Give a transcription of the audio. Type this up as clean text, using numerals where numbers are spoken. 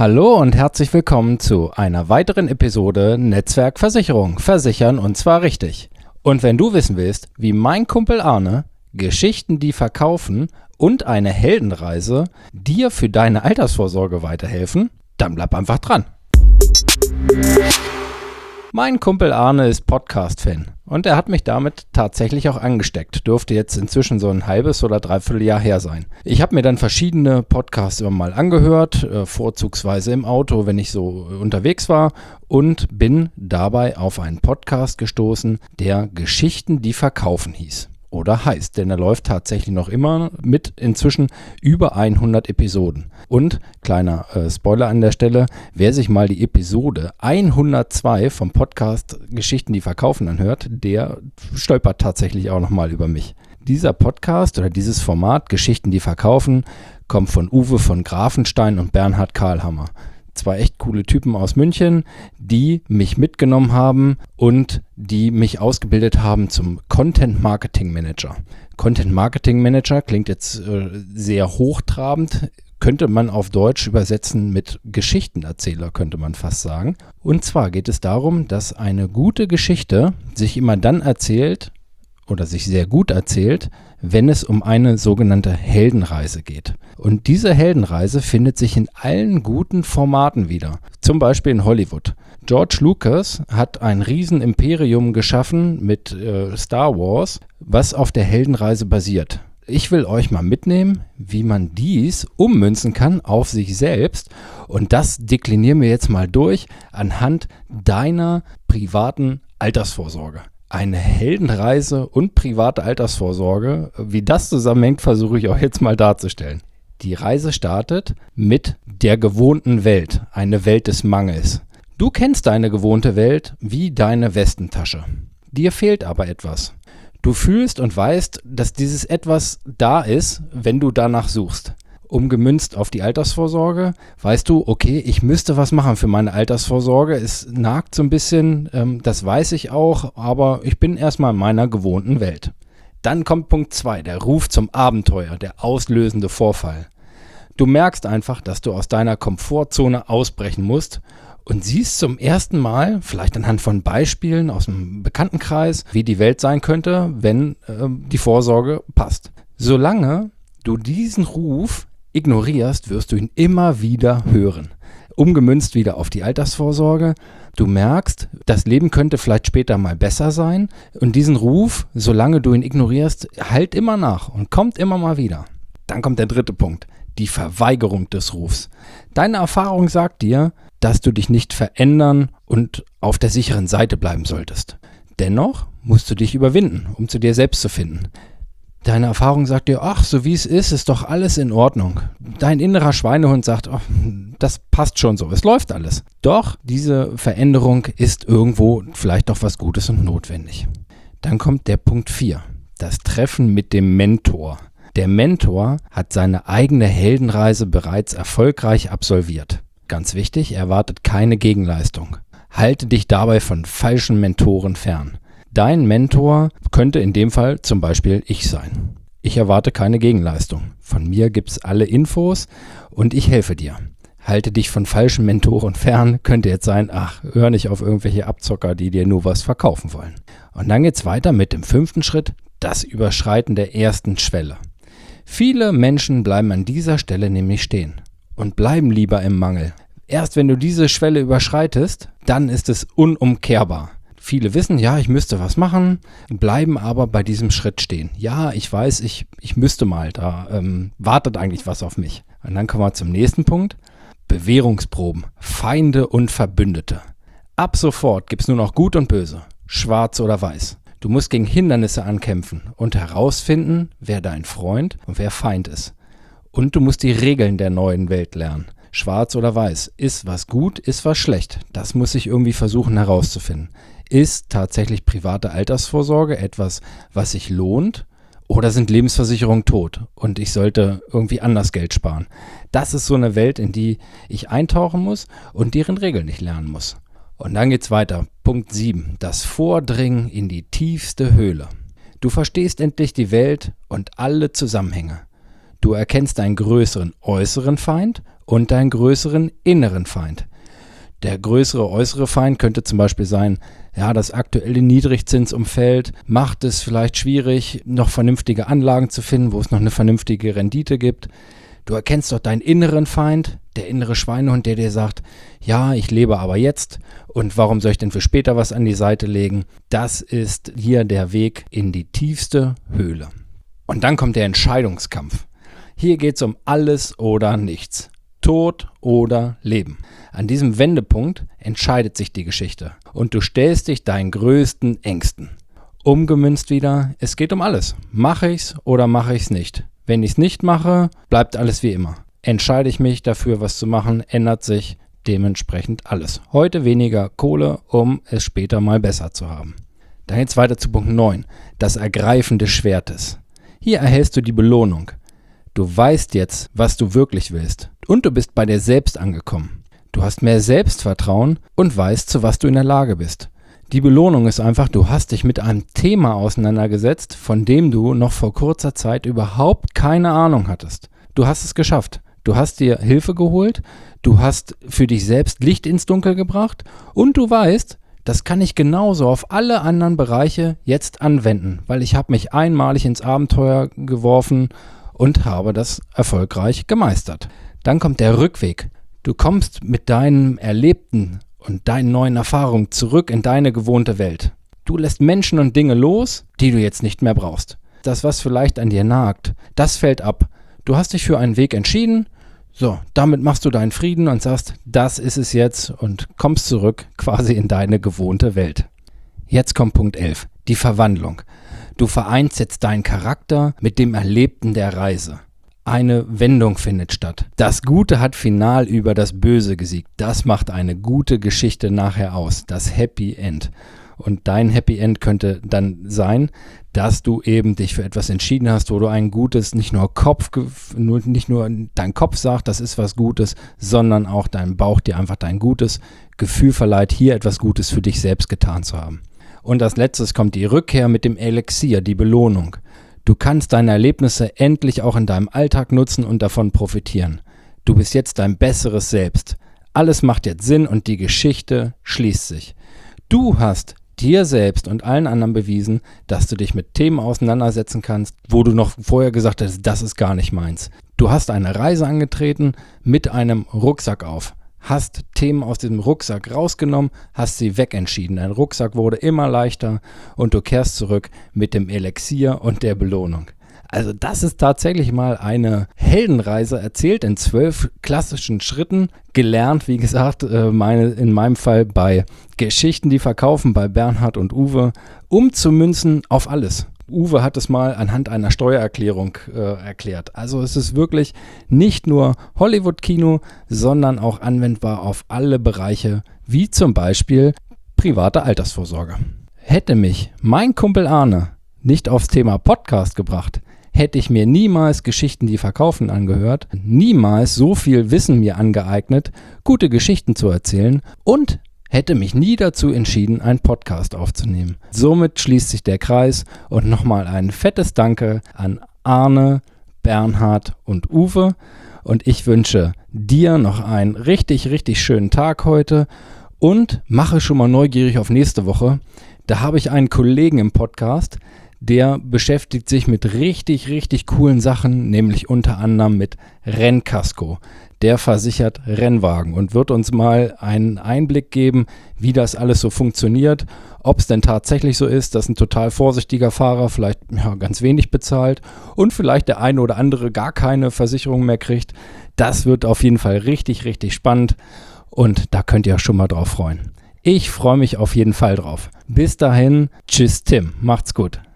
Hallo und herzlich willkommen zu einer weiteren Episode Netzwerkversicherung. Versichern und zwar richtig. Und wenn du wissen willst, wie mein Kumpel Arne Geschichten, die verkaufen und eine Heldenreise dir für deine Altersvorsorge weiterhelfen, dann bleib einfach dran. Mein Kumpel Arne ist Podcast-Fan und er hat mich damit tatsächlich auch angesteckt. Dürfte jetzt inzwischen so ein halbes oder dreiviertel Jahr her sein. Ich habe mir dann verschiedene Podcasts immer mal angehört, vorzugsweise im Auto, wenn ich so unterwegs war, und bin dabei auf einen Podcast gestoßen, der Geschichten, die verkaufen hieß. Oder heißt, denn er läuft tatsächlich noch immer mit inzwischen über 100 Episoden. Und, kleiner Spoiler an der Stelle, wer sich mal die Episode 102 vom Podcast Geschichten, die verkaufen anhört, der stolpert tatsächlich auch nochmal über mich. Dieser Podcast oder dieses Format Geschichten, die verkaufen, kommt von Uwe von Grafenstein und Bernhard Karlhammer. Zwei echt coole Typen aus München, die mich mitgenommen haben und die mich ausgebildet haben zum Content Marketing Manager. Content Marketing Manager klingt jetzt sehr hochtrabend, könnte man auf Deutsch übersetzen mit Geschichtenerzähler, könnte man fast sagen. Und zwar geht es darum, dass eine gute Geschichte sich immer dann erzählt oder sich sehr gut erzählt, wenn es um eine sogenannte Heldenreise geht. Und diese Heldenreise findet sich in allen guten Formaten wieder. Zum Beispiel in Hollywood. George Lucas hat ein Riesenimperium geschaffen mit Star Wars, was auf der Heldenreise basiert. Ich will euch mal mitnehmen, wie man dies ummünzen kann auf sich selbst. Und das deklinieren wir jetzt mal durch anhand deiner privaten Altersvorsorge. Eine Heldenreise und private Altersvorsorge, wie das zusammenhängt, versuche ich euch jetzt mal darzustellen. Die Reise startet mit der gewohnten Welt, eine Welt des Mangels. Du kennst deine gewohnte Welt wie deine Westentasche. Dir fehlt aber etwas. Du fühlst und weißt, dass dieses etwas da ist, wenn du danach suchst. Umgemünzt auf die Altersvorsorge, weißt du, okay, ich müsste was machen für meine Altersvorsorge. Es nagt so ein bisschen, das weiß ich auch, aber ich bin erstmal in meiner gewohnten Welt. Dann kommt Punkt 2, der Ruf zum Abenteuer, der auslösende Vorfall. Du merkst einfach, dass du aus deiner Komfortzone ausbrechen musst und siehst zum ersten Mal, vielleicht anhand von Beispielen aus dem Bekanntenkreis, wie die Welt sein könnte, wenn die Vorsorge passt. Solange du diesen Ruf ignorierst, wirst du ihn immer wieder hören. Umgemünzt wieder auf die Altersvorsorge. Du merkst, das Leben könnte vielleicht später mal besser sein. Und diesen Ruf, solange du ihn ignorierst, halt immer nach und kommt immer mal wieder. Dann kommt der dritte Punkt, die Verweigerung des Rufs. Deine Erfahrung sagt dir, dass du dich nicht verändern und auf der sicheren Seite bleiben solltest. Dennoch musst du dich überwinden, um zu dir selbst zu finden. Deine Erfahrung sagt dir, ach, so wie es ist doch alles in Ordnung. Dein innerer Schweinehund sagt, ach, das passt schon so, es läuft alles. Doch diese Veränderung ist irgendwo vielleicht doch was Gutes und notwendig. Dann kommt der Punkt 4, das Treffen mit dem Mentor. Der Mentor hat seine eigene Heldenreise bereits erfolgreich absolviert. Ganz wichtig, er erwartet keine Gegenleistung. Halte dich dabei von falschen Mentoren fern. Dein Mentor könnte in dem Fall zum Beispiel ich sein. Ich erwarte keine Gegenleistung. Von mir gibt's alle Infos und ich helfe dir. Halte dich von falschen Mentoren fern, könnte jetzt sein, ach, hör nicht auf irgendwelche Abzocker, die dir nur was verkaufen wollen. Und dann geht's weiter mit dem 5. Schritt, das Überschreiten der ersten Schwelle. Viele Menschen bleiben an dieser Stelle nämlich stehen und bleiben lieber im Mangel. Erst wenn du diese Schwelle überschreitest, dann ist es unumkehrbar. Viele wissen, ja, ich müsste was machen, bleiben aber bei diesem Schritt stehen. Ja, ich weiß, ich müsste mal, da wartet eigentlich was auf mich. Und dann kommen wir zum nächsten Punkt. Bewährungsproben, Feinde und Verbündete. Ab sofort gibt es nur noch Gut und Böse, Schwarz oder Weiß. Du musst gegen Hindernisse ankämpfen und herausfinden, wer dein Freund und wer Feind ist. Und du musst die Regeln der neuen Welt lernen. Schwarz oder Weiß, ist was gut, ist was schlecht. Das muss ich irgendwie versuchen herauszufinden. Ist tatsächlich private Altersvorsorge etwas, was sich lohnt? Oder sind Lebensversicherungen tot und ich sollte irgendwie anders Geld sparen? Das ist so eine Welt, in die ich eintauchen muss und deren Regeln ich lernen muss. Und dann geht's weiter. Punkt 7. Das Vordringen in die tiefste Höhle. Du verstehst endlich die Welt und alle Zusammenhänge. Du erkennst einen größeren äußeren Feind und deinen größeren inneren Feind. Der größere äußere Feind könnte zum Beispiel sein, ja, das aktuelle Niedrigzinsumfeld macht es vielleicht schwierig, noch vernünftige Anlagen zu finden, wo es noch eine vernünftige Rendite gibt. Du erkennst doch deinen inneren Feind, der innere Schweinehund, der dir sagt, ja, ich lebe aber jetzt und warum soll ich denn für später was an die Seite legen? Das ist hier der Weg in die tiefste Höhle. Und dann kommt der Entscheidungskampf. Hier geht es um alles oder nichts. Tod oder Leben. An diesem Wendepunkt entscheidet sich die Geschichte und du stellst dich deinen größten Ängsten. Umgemünzt wieder, es geht um alles. Mache ich's oder mache ich's nicht? Wenn ich's nicht mache, bleibt alles wie immer. Entscheide ich mich dafür, was zu machen, ändert sich dementsprechend alles. Heute weniger Kohle, um es später mal besser zu haben. Dann geht's weiter zu Punkt 9, das Ergreifen des Schwertes. Hier erhältst du die Belohnung. Du weißt jetzt, was du wirklich willst und du bist bei dir selbst angekommen. Du hast mehr Selbstvertrauen und weißt, zu was du in der Lage bist. Die Belohnung ist einfach, du hast dich mit einem Thema auseinandergesetzt, von dem du noch vor kurzer Zeit überhaupt keine Ahnung hattest. Du hast es geschafft. Du hast dir Hilfe geholt, du hast für dich selbst Licht ins Dunkel gebracht und du weißt, das kann ich genauso auf alle anderen Bereiche jetzt anwenden, weil ich habe mich einmalig ins Abenteuer geworfen und habe das erfolgreich gemeistert. Dann kommt der Rückweg. Du kommst mit deinem Erlebten und deinen neuen Erfahrungen zurück in deine gewohnte Welt. Du lässt Menschen und Dinge los, die du jetzt nicht mehr brauchst. Das, was vielleicht an dir nagt, das fällt ab. Du hast dich für einen Weg entschieden, so, damit machst du deinen Frieden und sagst, das ist es jetzt und kommst zurück quasi in deine gewohnte Welt. Jetzt kommt Punkt 11, die Verwandlung. Du vereinst jetzt deinen Charakter mit dem Erlebten der Reise. Eine Wendung findet statt. Das Gute hat final über das Böse gesiegt. Das macht eine gute Geschichte nachher aus. Das Happy End. Und dein Happy End könnte dann sein, dass du eben dich für etwas entschieden hast, wo du ein gutes, nicht nur dein Kopf sagt, das ist was Gutes, sondern auch dein Bauch dir einfach dein gutes Gefühl verleiht, hier etwas Gutes für dich selbst getan zu haben. Und als letztes kommt die Rückkehr mit dem Elixier, die Belohnung. Du kannst deine Erlebnisse endlich auch in deinem Alltag nutzen und davon profitieren. Du bist jetzt dein besseres Selbst. Alles macht jetzt Sinn und die Geschichte schließt sich. Du hast dir selbst und allen anderen bewiesen, dass du dich mit Themen auseinandersetzen kannst, wo du noch vorher gesagt hast, das ist gar nicht meins. Du hast eine Reise angetreten mit einem Rucksack auf. Hast Themen aus diesem Rucksack rausgenommen, hast sie wegentschieden. Dein Rucksack wurde immer leichter und du kehrst zurück mit dem Elixier und der Belohnung. Also das ist tatsächlich mal eine Heldenreise, erzählt in 12 klassischen Schritten, gelernt, wie gesagt, in meinem Fall bei Geschichten, die verkaufen, bei Bernhard und Uwe, umzumünzen auf alles. Uwe hat es mal anhand einer Steuererklärung erklärt. Also es ist wirklich nicht nur Hollywood-Kino, sondern auch anwendbar auf alle Bereiche, wie zum Beispiel private Altersvorsorge. Hätte mich mein Kumpel Arne nicht aufs Thema Podcast gebracht, hätte ich mir niemals Geschichten, die verkaufen, angehört, niemals so viel Wissen mir angeeignet, gute Geschichten zu erzählen und hätte mich nie dazu entschieden, einen Podcast aufzunehmen. Somit schließt sich der Kreis und nochmal ein fettes Danke an Arne, Bernhard und Uwe. Und ich wünsche dir noch einen richtig, richtig schönen Tag heute und mache schon mal neugierig auf nächste Woche. Da habe ich einen Kollegen im Podcast, der beschäftigt sich mit richtig, richtig coolen Sachen, nämlich unter anderem mit Rennkasko. Der versichert Rennwagen und wird uns mal einen Einblick geben, wie das alles so funktioniert, ob es denn tatsächlich so ist, dass ein total vorsichtiger Fahrer vielleicht ganz wenig bezahlt und vielleicht der eine oder andere gar keine Versicherung mehr kriegt. Das wird auf jeden Fall richtig, richtig spannend und da könnt ihr euch schon mal drauf freuen. Ich freue mich auf jeden Fall drauf. Bis dahin, tschüss Tim, macht's gut.